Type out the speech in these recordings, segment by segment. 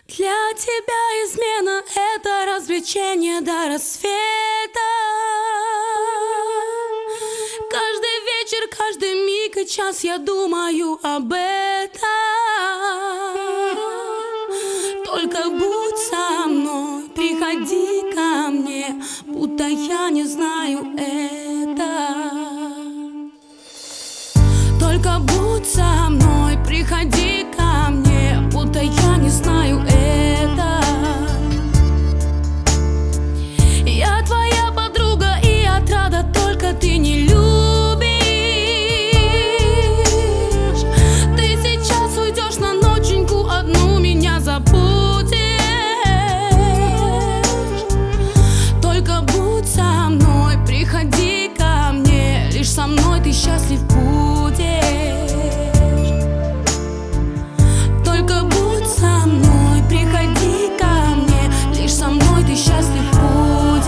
Для тебя измена — это развлечение до рассвета. Каждый вечер, каждый миг и час я думаю об этом. Только будь со мной, приходи ко мне, будто я не знаю это. Только будь со мной, приходи ко мне, будто я не знаю это. Я твоя подруга и отрада, только ты не любишь. Ты сейчас уйдешь на ноченьку одну, меня забудешь. Только будь со мной, приходи ко мне, лишь со мной ты счастлив будешь. Только будь со мной, приходи ко мне, лишь со мной ты счастлив будешь.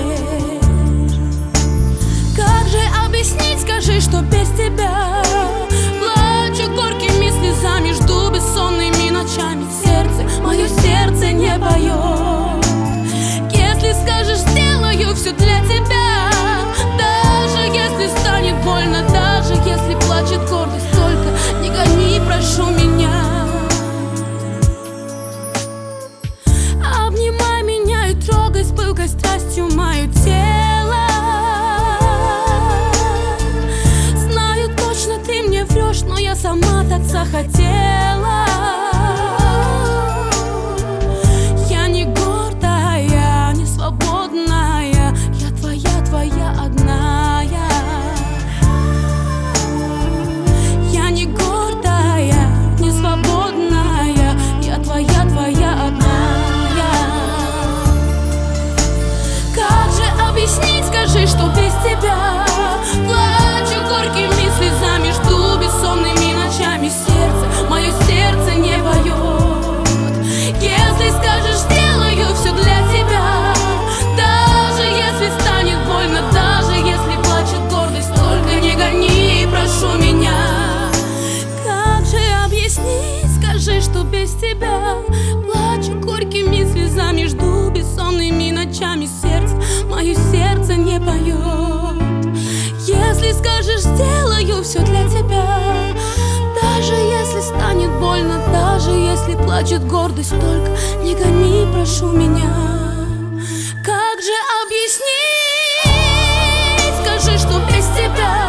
Как же объяснить, скажи, что без тебя плачу горькими слезами, жду бессонными ночами. Мое сердце не поет. Если скажешь, сделаю все для тебя, даже если станет больно, даже если плачет гордость, только не гони, прошу меня. Обнимай меня и трогай с пылкой страстью мое тело. Знаю точно, ты мне врешь, но я сама так захотела. Я не гордая, не свободная, я твоя одная. Я не гордая, не свободная, я твоя одная. Как же объяснить, скажи, что без тебя плачу горькими слезами, жду бессонными ночами. Мое сердце не поет. Если скажешь, сделаю все для тебя, даже если станет больно, даже если плачет гордость, только не гони, прошу меня. Как же объяснить, скажи, что без тебя плачу горькими слезами, жду бессонными ночами. Мое сердце не поет. Если скажешь, сделаю все для тебя, даже если станет больно, даже если плачет гордость, только не гони, прошу меня. Как же объяснить, скажи, что без тебя